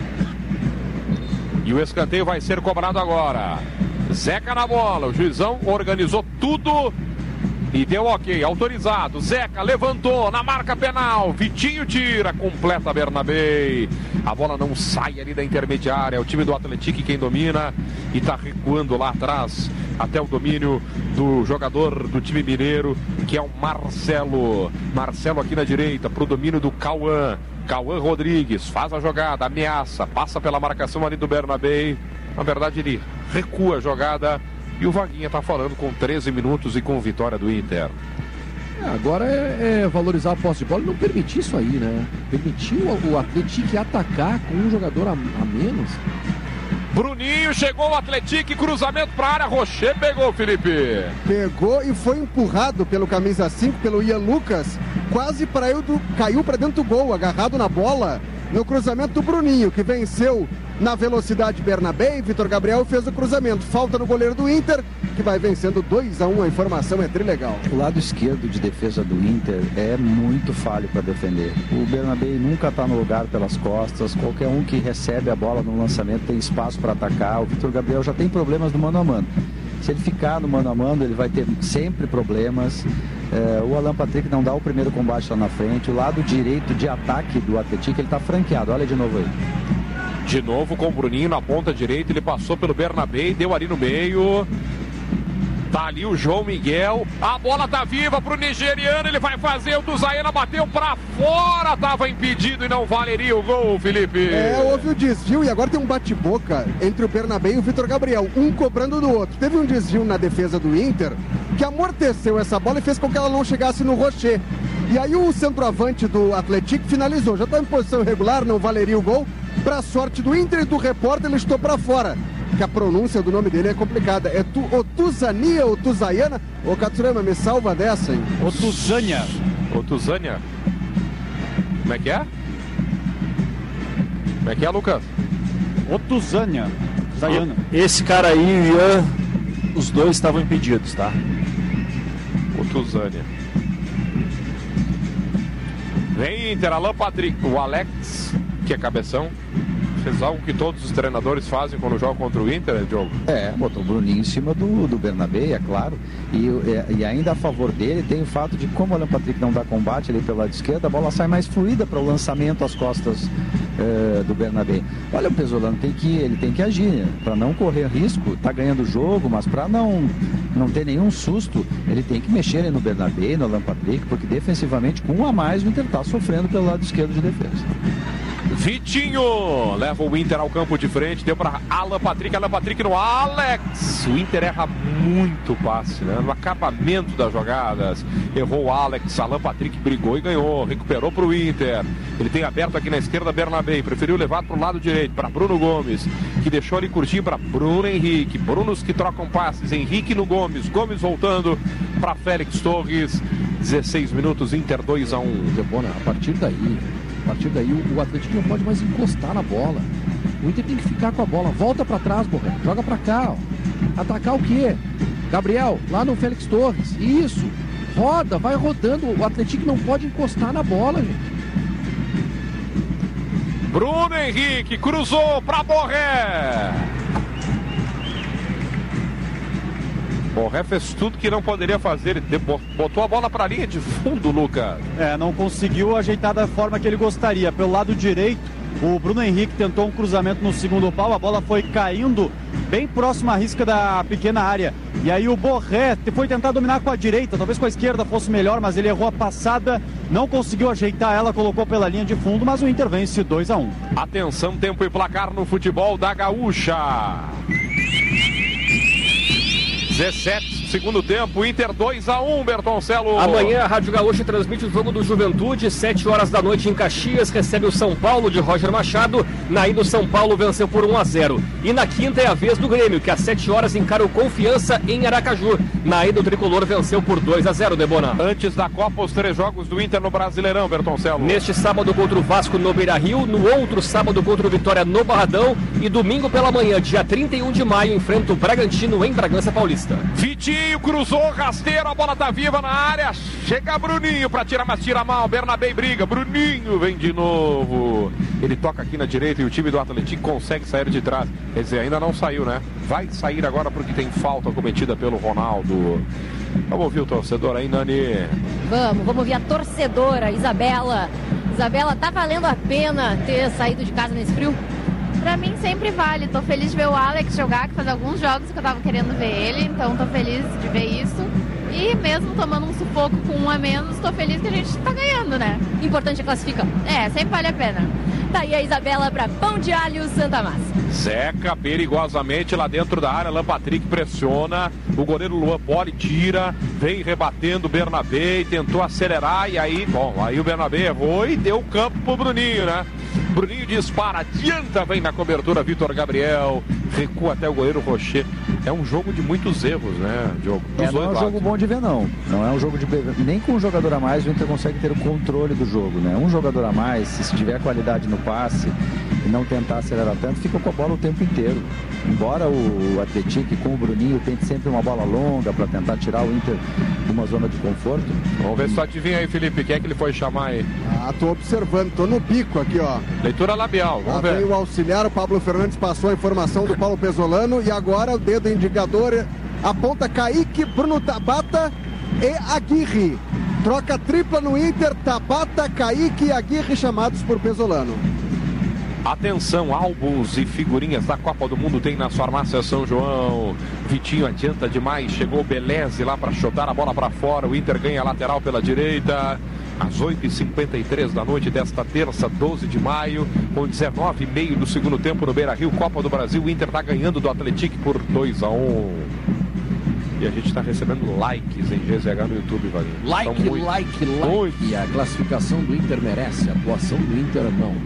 E o escanteio vai ser cobrado agora. Zeca na bola, o juizão organizou tudo e deu ok, autorizado. Zeca levantou na marca penal, Vitinho tira, completa Bernabé. A bola não sai ali da intermediária, é o time do Atlético quem domina e está recuando lá atrás até o domínio do jogador do time mineiro, que é o Marcelo. Marcelo aqui na direita, para o domínio do Cauã. Cauã Rodrigues faz a jogada, ameaça, passa pela marcação ali do Bernabé. Na verdade ele recua a jogada e o Vaguinha está falando com treze minutos e com vitória do Inter. É, agora é, é valorizar a posse de bola e não permitir isso aí, né? Permitir o, o Atlético atacar com um jogador a, a menos. Bruninho chegou o Atlético, cruzamento para a área, Rocher pegou, Felipe. Pegou e foi empurrado pelo camisa cinco, pelo Ian Lucas, quase para eu do, caiu para dentro do gol, agarrado na bola, no cruzamento do Bruninho, que venceu na velocidade Bernabé, e Vitor Gabriel fez o cruzamento. Falta no goleiro do Inter, que vai vencendo dois a um, a informação é trilegal. O lado esquerdo de defesa do Inter é muito falho para defender. O Bernabé nunca está no lugar pelas costas, qualquer um que recebe a bola no lançamento tem espaço para atacar. O Vitor Gabriel já tem problemas no mano a mano. Se ele ficar no mano a mano, ele vai ter sempre problemas. É, o Alan Patrick não dá o primeiro combate lá na frente. O lado direito de ataque do Atlético, ele está franqueado. Olha de novo aí. De novo com o Bruninho na ponta direita, ele passou pelo Bernabé, deu ali no meio. Tá ali o João Miguel, a bola tá viva pro nigeriano, ele vai fazer, o Tusaena bateu pra fora, tava impedido e não valeria o gol, Felipe. É, houve o desvio e agora tem um bate-boca entre o Bernabé e o Vitor Gabriel, um cobrando do outro. Teve um desvio na defesa do Inter que amorteceu essa bola e fez com que ela não chegasse no Rocher. E aí o centroavante do Atlético finalizou, já tá em posição irregular, não valeria o gol. Pra sorte do Inter e do repórter, ele estou pra fora. Que a pronúncia do nome dele é complicada. É tu, Otuzania, Otuzaiana. Ô, Katsurama, me salva dessa, hein? Otuzânia. Otuzânia. Como é que é? Como é que é, Lucas? Otuzânia. Zaiana. Esse cara aí e o Ian, os dois estavam impedidos, tá? Otuzânia. Vem Inter, Alan Patrick. O Alex, que é cabeção. Fez algo que todos os treinadores fazem quando jogam contra o Inter, né, Diogo? É, botou o Bruninho em cima do, do Bernabé, é claro. E, e ainda a favor dele tem o fato de, como o Alan Patrick não dá combate ali pelo lado esquerdo, a bola sai mais fluida para o lançamento às costas eh, do Bernabé. Olha, o Pesolano tem que, ele tem que agir, né? Para não correr risco, tá ganhando o jogo, mas para não, não ter nenhum susto, ele tem que mexer ali no Bernabé e no Alan Patrick, porque defensivamente, com um a mais, o Inter tá sofrendo pelo lado esquerdo de defesa. Vitinho leva o Inter ao campo de frente, deu para Alan Patrick, Alan Patrick no Alex. O Inter erra muito passe, né? No acabamento das jogadas. Errou o Alex, Alan Patrick brigou e ganhou, recuperou para o Inter. Ele tem aberto aqui na esquerda Bernabé, preferiu levar para o lado direito, para Bruno Gomes, que deixou ali curtinho para Bruno Henrique. Brunos que trocam passes, Henrique no Gomes, Gomes voltando para Félix Torres. dezesseis minutos, Inter dois a um. Debona, a partir daí... A partir daí o, o Atlético não pode mais encostar na bola. O Inter tem que ficar com a bola. Volta pra trás, Borré. Joga pra cá, ó. Atacar o quê? Gabriel, lá no Félix Torres. Isso. Roda, vai rodando. O Atlético não pode encostar na bola, gente. Bruno Henrique cruzou pra Borré. Borré fez tudo que não poderia fazer, ele botou a bola para a linha de fundo, Lucas. É, não conseguiu ajeitar da forma que ele gostaria. Pelo lado direito, o Bruno Henrique tentou um cruzamento no segundo pau, a bola foi caindo bem próximo à risca da pequena área. E aí o Borré foi tentar dominar com a direita, talvez com a esquerda fosse melhor, mas ele errou a passada, não conseguiu ajeitar ela, colocou pela linha de fundo, mas o Inter vence dois a um. Atenção, tempo e placar no futebol da Gaúcha. dezessete, segundo tempo, Inter dois a um, Bertoncelo. Amanhã a Rádio Gaúcha transmite o jogo do Juventude, sete horas da noite em Caxias, recebe o São Paulo de Roger Machado. Na ida o São Paulo venceu por um a zero. E na quinta é a vez do Grêmio, que às sete horas encara o Confiança em Aracaju. Na ida o Tricolor venceu por dois a zero, Debona. Antes da Copa, os três jogos do Inter no Brasileirão, Bertoncelo. Neste sábado contra o Vasco no Beira-Rio, no outro sábado contra o Vitória no Barradão e domingo pela manhã, dia trinta e um de maio, enfrenta o Bragantino em Bragança Paulista. Vitinho cruzou, rasteiro, a bola tá viva na área, chega Bruninho pra tirar, mas tira mal, Bernabé briga, Bruninho vem de novo, ele toca aqui na direita e o time do Atlético consegue sair de trás, quer dizer, ainda não saiu, né? Vai sair agora porque tem falta cometida pelo Ronaldo. Vamos ouvir o torcedor aí, Nani. Vamos, vamos ouvir a torcedora, Isabela. Isabela, tá valendo a pena ter saído de casa nesse frio? Pra mim sempre vale, tô feliz de ver o Alex jogar, que faz alguns jogos que eu tava querendo ver ele, então tô feliz de ver isso. E mesmo tomando um sufoco com um a menos, tô feliz que a gente tá ganhando, né? Importante é classificar. É, sempre vale a pena. Tá aí a Isabela pra Pão de Alho Santa Massa. Seca perigosamente lá dentro da área, Alan Patrick pressiona, o goleiro Luan Poli tira, vem rebatendo o Bernabé, tentou acelerar e aí, bom, aí o Bernabé errou e deu campo pro Bruninho, né? Bruninho dispara, adianta, vem na cobertura Vitor Gabriel, recua até o goleiro Rocher. É um jogo de muitos erros, né, Diogo? É, não é um jogo bom de ver, não. Não é um jogo de... Nem com um jogador a mais o Inter consegue ter o controle do jogo, né? Um jogador a mais, se tiver qualidade no passe e não tentar acelerar tanto, fica com a bola o tempo inteiro. Embora o Atlético com o Bruninho tente sempre uma bola longa para tentar tirar o Inter de uma zona de conforto. Vamos ver se tu adivinha aí, Felipe, quem é que ele foi chamar aí? Ah, tô observando, tô no bico aqui, ó. Leitura labial, vamos Lá ver. veio o auxiliar, o Pablo Fernandes passou a informação do Paulo Pesolano e agora o dedo indicador aponta Kaique, Bruno Tabata e Aguirre. Troca tripla no Inter, Tabata, Kaique e Aguirre chamados por Pesolano. Atenção, álbuns e figurinhas da Copa do Mundo tem na farmácia São João. Vitinho adianta demais, chegou o Beleze lá para chutar a bola para fora. O Inter ganha a lateral pela direita. Às oito e cinquenta e três da noite desta terça, doze de maio, com dezenove e meio do segundo tempo no Beira-Rio, Copa do Brasil. O Inter está ganhando do Atlético por dois a um. E a gente está recebendo likes em G Z H no YouTube, Vaguinho. Like, muito, like, like. Muito. A classificação do Inter merece, a atuação do Inter não.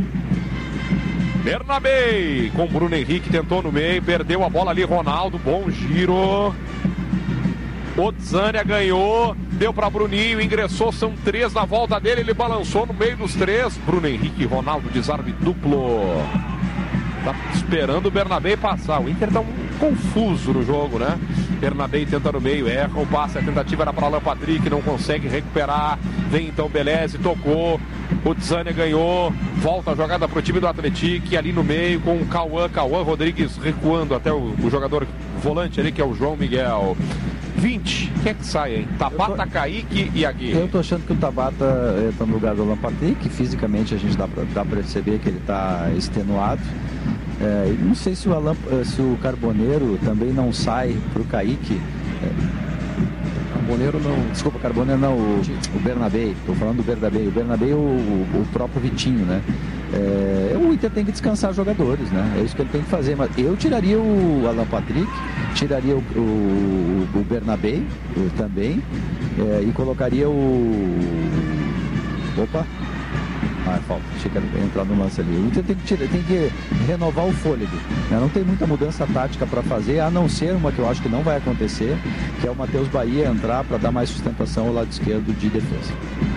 Bernabé com Bruno Henrique, tentou no meio, perdeu a bola ali, Ronaldo, bom giro. Otzânia ganhou, deu para Bruninho, ingressou, são três na volta dele, ele balançou no meio dos três. Bruno Henrique e Ronaldo, desarme duplo. Tá esperando o Bernabé passar. O Inter tá um confuso no jogo, né? Bernabé tenta no meio, erra o passe, a tentativa era para Alan Patrick, não consegue recuperar. Vem então Beleze, tocou. O Tzânia ganhou, volta a jogada para o time do Atlético, ali no meio com o Cauã, Cauã Rodrigues recuando até o, o jogador volante ali, que é o João Miguel. vinte, quem é que sai, hein? Tabata, tô... Kaique e Aguirre. Eu tô achando que o Tabata está no lugar do Alan Patrick, fisicamente a gente dá para dá perceber que ele está extenuado. É, não sei se o, Alan, se o Carboneiro também não sai para o Kaique. É... Carboneiro não. Desculpa, Carboneiro não, o, o Bernabé, estou falando do Bernabé. O Bernabé e o, o, o próprio Vitinho, né? É, o Inter tem que descansar jogadores, né? É isso que ele tem que fazer. Mas eu tiraria o Alan Patrick, tiraria o, o, o Bernabé eu também, é, e colocaria o. Opa! Ah, falta, achei que ia entrar no lance ali. O Inter tem que, tirar, tem que renovar o fôlego, né? Não tem muita mudança tática para fazer, a não ser uma que eu acho que não vai acontecer, que é o Matheus Bahia entrar para dar mais sustentação ao lado esquerdo de defesa.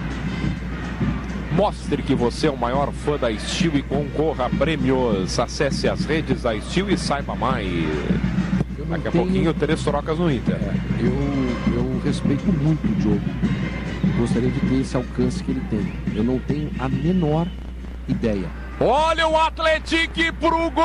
Mostre que você é o maior fã da Steel e concorra a prêmios. Acesse as redes da Steel e saiba mais. Daqui a tenho... pouquinho, três trocas no Inter. É, eu, eu respeito muito o Diogo. Gostaria de ter esse alcance que ele tem. Eu não tenho a menor ideia. Olha o Atlético pro gol!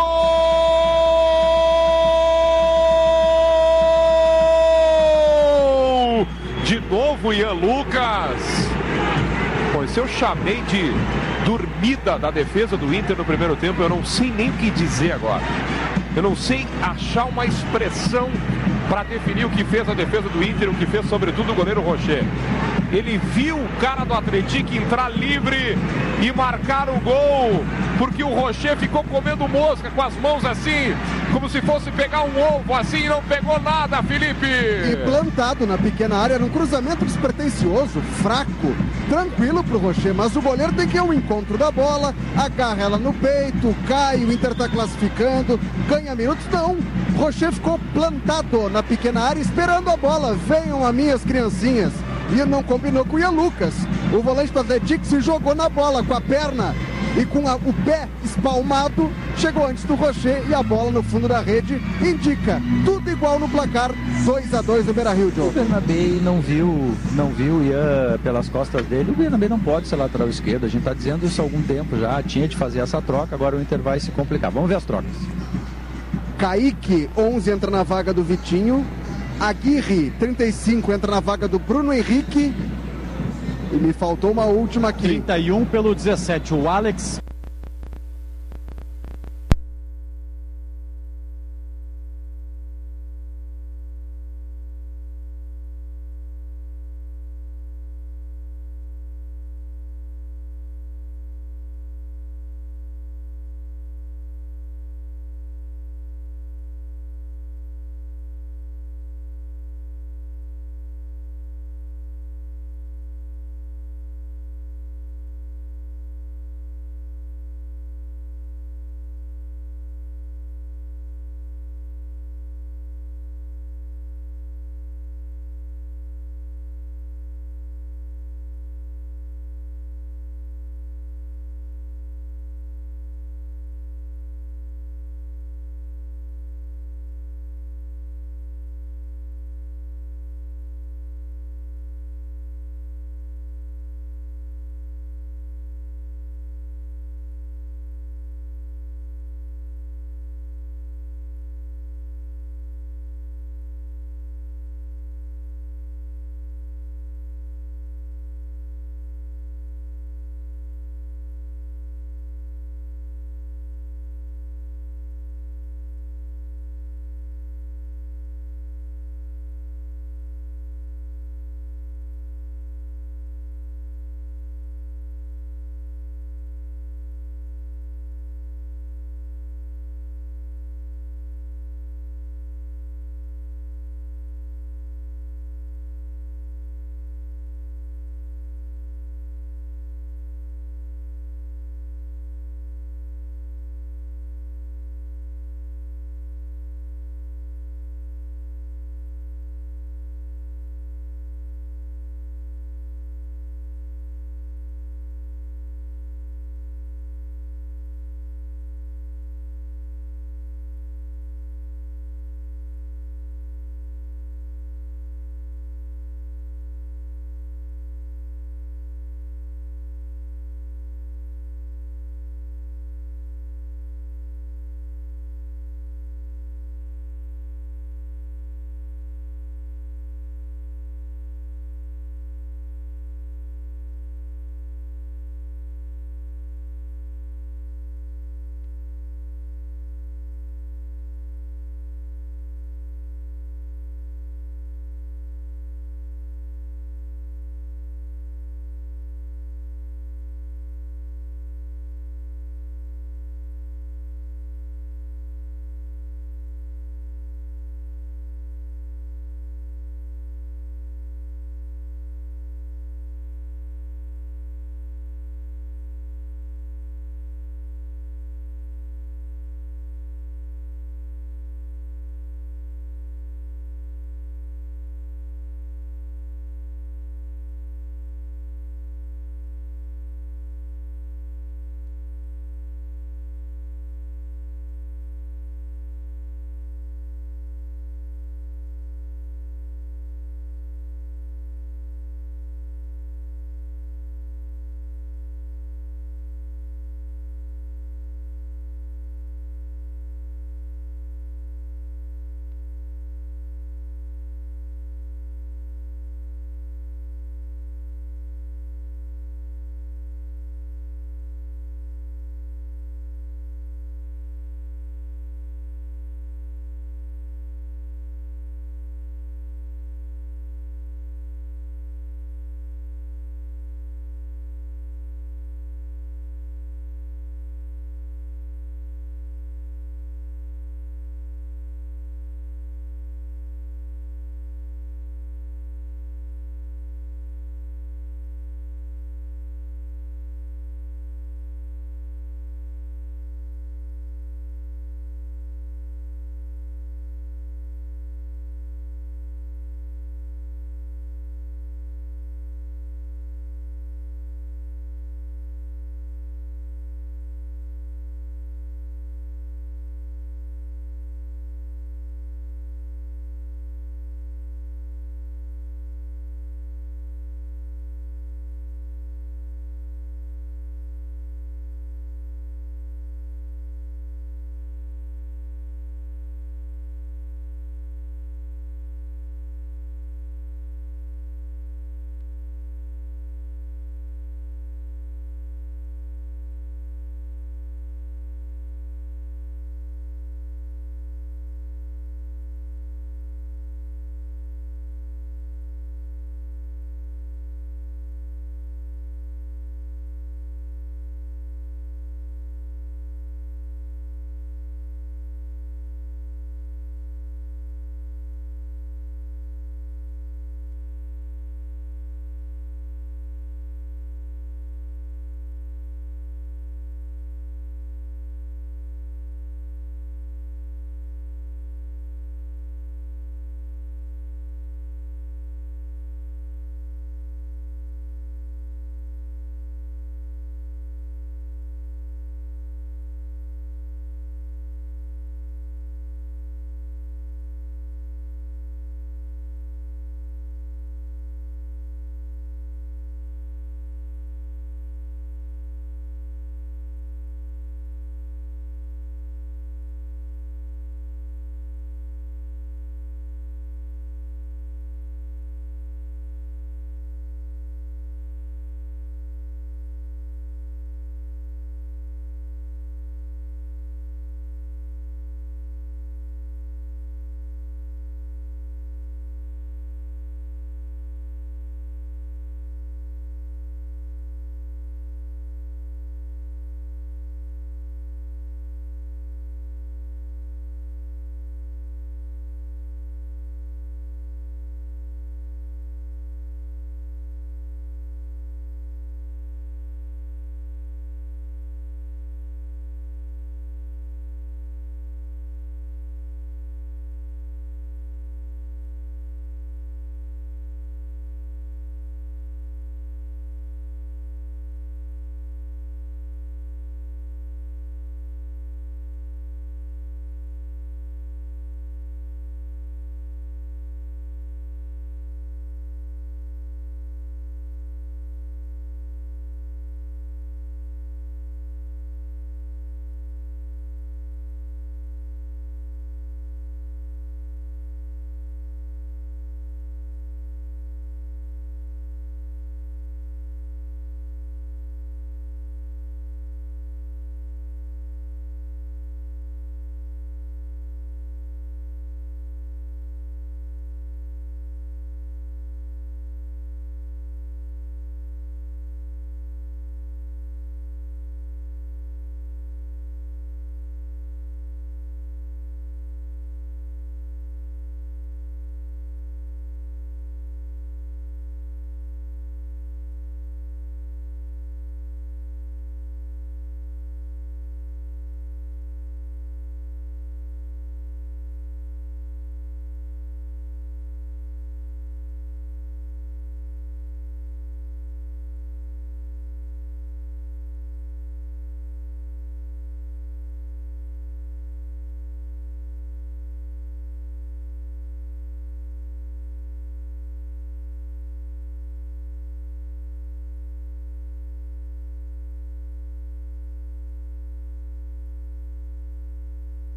De novo, Ian Lucas. Pois eu chamei de dormida da defesa do Inter no primeiro tempo, eu não sei nem o que dizer agora. Eu não sei achar uma expressão para definir o que fez a defesa do Inter, o que fez sobretudo o goleiro Rocher. Ele viu o cara do Atlético entrar livre e marcar o gol, porque o Rocher ficou comendo mosca com as mãos assim, como se fosse pegar um ovo assim, e não pegou nada, Felipe. E plantado na pequena área, era um cruzamento despretensioso, fraco, tranquilo pro Rocher, mas o goleiro tem que ir ao encontro da bola, agarra ela no peito, cai, o Inter tá classificando, ganha minutos, não. Rocher ficou plantado na pequena área, esperando a bola. Venham a minhas criancinhas. E não combinou com o Ian Lucas. O volante do Atlético se jogou na bola com a perna e com a, o pé espalmado, chegou antes do Rocher e a bola no fundo da rede indica tudo igual no placar, dois a dois no Beira-Rio, Diogo. O Bernabé não viu, não viu o Ian pelas costas dele. O Bernabé não pode ser lateral esquerdo, a gente está dizendo isso há algum tempo já, tinha de fazer essa troca, agora o Inter vai se complicar. Vamos ver as trocas. Kaique, onze, entra na vaga do Vitinho. Aguirre, trinta e cinco, entra na vaga do Bruno Henrique. E me faltou uma última aqui. trinta e um pelo dezessete, o Alex.